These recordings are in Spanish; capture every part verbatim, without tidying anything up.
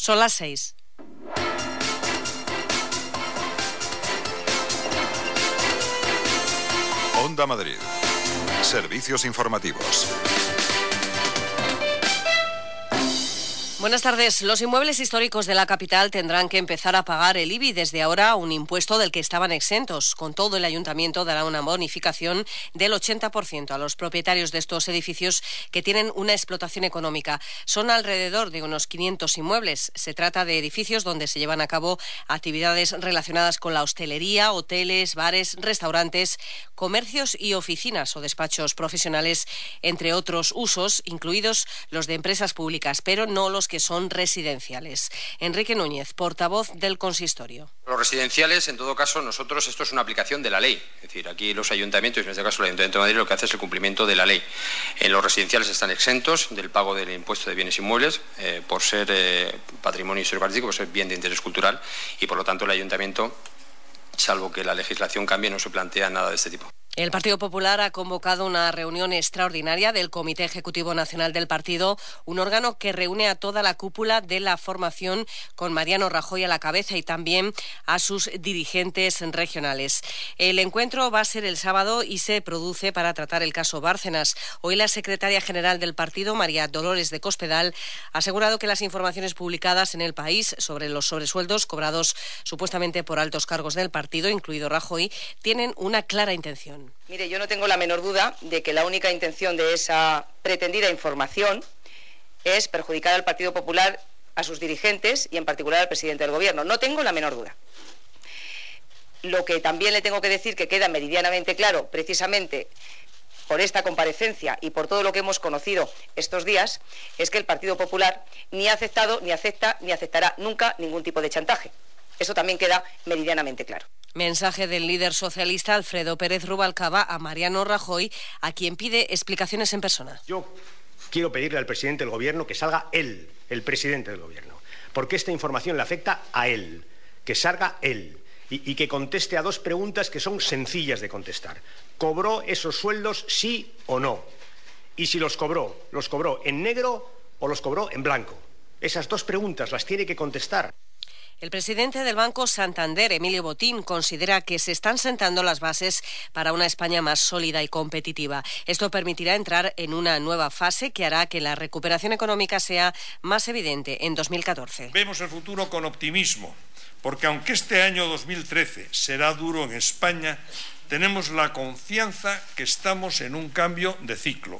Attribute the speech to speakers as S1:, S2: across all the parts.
S1: Son las seis.
S2: Onda Madrid. Servicios informativos.
S1: Buenas tardes. Los inmuebles históricos de la capital tendrán que empezar a pagar el I B I desde ahora, un impuesto del que estaban exentos. Con todo, el ayuntamiento dará una bonificación del ochenta por ciento a los propietarios de estos edificios que tienen una explotación económica. Son alrededor de unos quinientos inmuebles. Se trata de edificios donde se llevan a cabo actividades relacionadas con la hostelería, hoteles, bares, restaurantes, comercios y oficinas o despachos profesionales, entre otros usos, incluidos los de empresas públicas, pero no los que que son residenciales. Enrique Núñez, portavoz del consistorio.
S3: Los residenciales, en todo caso, nosotros, esto es una aplicación de la ley. Es decir, aquí los ayuntamientos, y en este caso el Ayuntamiento de Madrid, lo que hace es el cumplimiento de la ley. En los residenciales están exentos del pago del impuesto de bienes inmuebles eh, por ser eh, patrimonio histórico artístico, por ser bien de interés cultural, y por lo tanto el ayuntamiento, salvo que la legislación cambie, no se plantea nada de este tipo.
S1: El Partido Popular ha convocado una reunión extraordinaria del Comité Ejecutivo Nacional del partido, un órgano que reúne a toda la cúpula de la formación con Mariano Rajoy a la cabeza y también a sus dirigentes regionales. El encuentro va a ser el sábado y se produce para tratar el caso Bárcenas. Hoy la secretaria general del partido, María Dolores de Cospedal, ha asegurado que las informaciones publicadas en El País sobre los sobresueldos cobrados supuestamente por altos cargos del partido, incluido Rajoy, tienen una clara intención.
S4: Mire, yo no tengo la menor duda de que la única intención de esa pretendida información es perjudicar al Partido Popular, a sus dirigentes y en particular al presidente del Gobierno. No tengo la menor duda. Lo que también le tengo que decir que queda meridianamente claro, precisamente por esta comparecencia y por todo lo que hemos conocido estos días, es que el Partido Popular ni ha aceptado, ni acepta, ni aceptará nunca ningún tipo de chantaje. Eso también queda meridianamente claro.
S1: Mensaje del líder socialista Alfredo Pérez Rubalcaba a Mariano Rajoy, a quien pide explicaciones en persona.
S5: Yo quiero pedirle al presidente del Gobierno que salga él, el presidente del Gobierno, porque esta información le afecta a él, que salga él y, y que conteste a dos preguntas que son sencillas de contestar. ¿Cobró esos sueldos, sí o no? Y si los cobró, ¿los cobró en negro o los cobró en blanco? Esas dos preguntas las tiene que contestar.
S1: El presidente del Banco Santander, Emilio Botín, considera que se están sentando las bases para una España más sólida y competitiva. Esto permitirá entrar en una nueva fase que hará que la recuperación económica sea más evidente en dos mil catorce.
S6: Vemos el futuro con optimismo, porque aunque este año dos mil trece será duro en España, tenemos la confianza que estamos en un cambio de ciclo.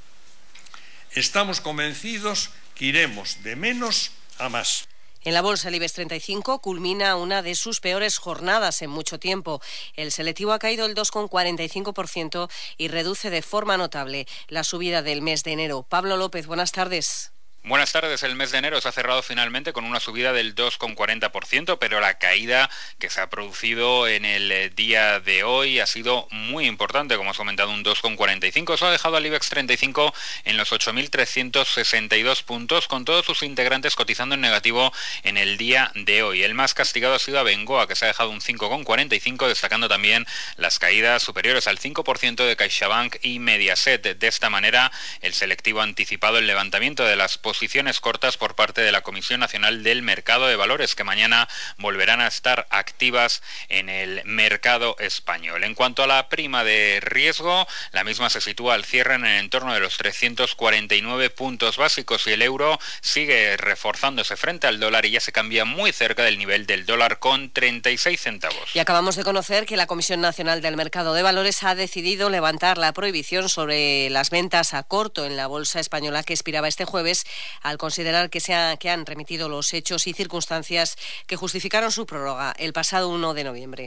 S6: Estamos convencidos que iremos de menos a más.
S1: En la bolsa, el IBEX treinta y cinco culmina una de sus peores jornadas en mucho tiempo. El selectivo ha caído el dos coma cuarenta y cinco por ciento y reduce de forma notable la subida del mes de enero. Pablo López, buenas tardes.
S7: Buenas tardes. El mes de enero se ha cerrado finalmente con una subida del dos coma cuarenta por ciento, pero la caída que se ha producido en el día de hoy ha sido muy importante, como has comentado, un dos coma cuarenta y cinco. Eso ha dejado al IBEX treinta y cinco en los ocho mil trescientos sesenta y dos puntos, con todos sus integrantes cotizando en negativo en el día de hoy. El más castigado ha sido Abengoa, que se ha dejado un cinco coma cuarenta y cinco, destacando también las caídas superiores al cinco por ciento de CaixaBank y Mediaset. De esta manera, el selectivo ha anticipado el levantamiento de las posiciones cortas por parte de la Comisión Nacional del Mercado de Valores, que mañana volverán a estar activas en el mercado español. En cuanto a la prima de riesgo, la misma se sitúa al cierre en el entorno de los trescientos cuarenta y nueve puntos básicos y el euro sigue reforzándose frente al dólar y ya se cambia muy cerca del nivel del dólar con treinta y seis centavos.
S1: Y acabamos de conocer que la Comisión Nacional del Mercado de Valores ha decidido levantar la prohibición sobre las ventas a corto en la bolsa española que expiraba este jueves, al considerar que, se ha, que han remitido los hechos y circunstancias que justificaron su prórroga el pasado uno de noviembre.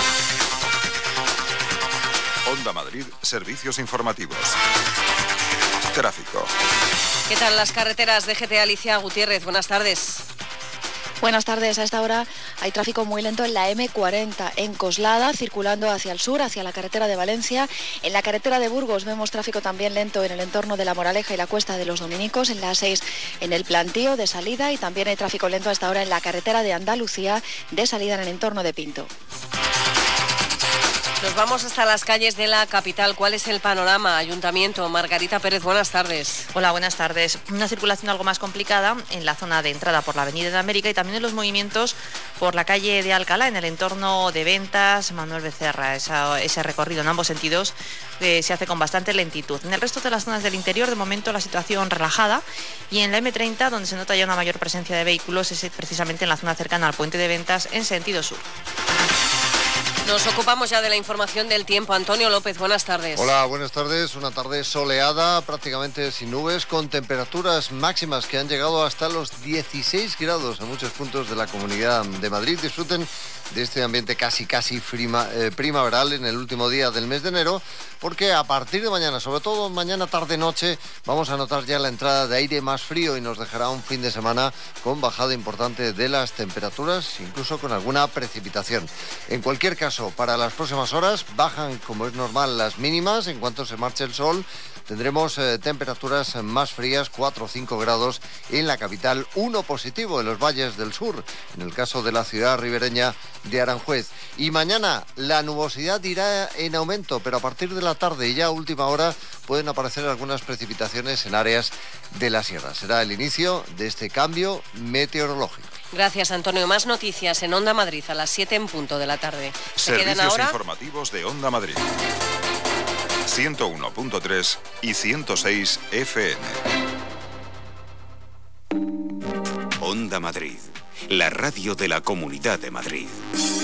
S2: Onda Madrid, servicios informativos. Tráfico.
S1: ¿Qué tal las carreteras de G T? Alicia Gutiérrez, buenas tardes.
S8: Buenas tardes. A esta hora hay tráfico muy lento en la eme cuarenta, en Coslada, circulando hacia el sur, hacia la carretera de Valencia. En la carretera de Burgos vemos tráfico también lento en el entorno de La Moraleja y la Cuesta de los Dominicos. En la A seis, en el plantío de salida. Y también hay tráfico lento a esta hora en la carretera de Andalucía, de salida en el entorno de Pinto.
S1: Nos vamos hasta las calles de la capital. ¿Cuál es el panorama? Ayuntamiento, Margarita Pérez, buenas tardes.
S9: Hola, buenas tardes. Una circulación algo más complicada en la zona de entrada por la Avenida de América y también en los movimientos por la calle de Alcalá, en el entorno de Ventas, Manuel Becerra. Esa, ese recorrido en ambos sentidos eh, se hace con bastante lentitud. En el resto de las zonas del interior, de momento, la situación relajada. Y en la eme treinta, donde se nota ya una mayor presencia de vehículos, es precisamente en la zona cercana al puente de Ventas, en sentido sur.
S1: Nos ocupamos ya de la información del tiempo. Antonio López, buenas tardes.
S10: Hola, buenas tardes. Una tarde soleada, prácticamente sin nubes, con temperaturas máximas que han llegado hasta los dieciséis grados en muchos puntos de la Comunidad de Madrid. Disfruten de este ambiente casi, casi prima, eh, primaveral en el último día del mes de enero, porque a partir de mañana, sobre todo mañana tarde-noche, vamos a notar ya la entrada de aire más frío y nos dejará un fin de semana con bajada importante de las temperaturas, incluso con alguna precipitación. En cualquier caso, para las próximas horas bajan, como es normal, las mínimas. En cuanto se marche el sol, tendremos eh, temperaturas más frías, cuatro o cinco grados en la capital, uno positivo en los valles del sur, en el caso de la ciudad ribereña de Aranjuez. Y mañana la nubosidad irá en aumento, pero a partir de la tarde y ya a última hora pueden aparecer algunas precipitaciones en áreas de la sierra. Será el inicio de este cambio meteorológico.
S1: Gracias, Antonio. Más noticias en Onda Madrid a las siete en punto de la tarde. ¿Se
S2: Servicios
S1: quedan ahora?
S2: informativos de Onda Madrid. ciento uno punto tres y ciento seis F M.
S11: Onda Madrid, la radio de la Comunidad de Madrid.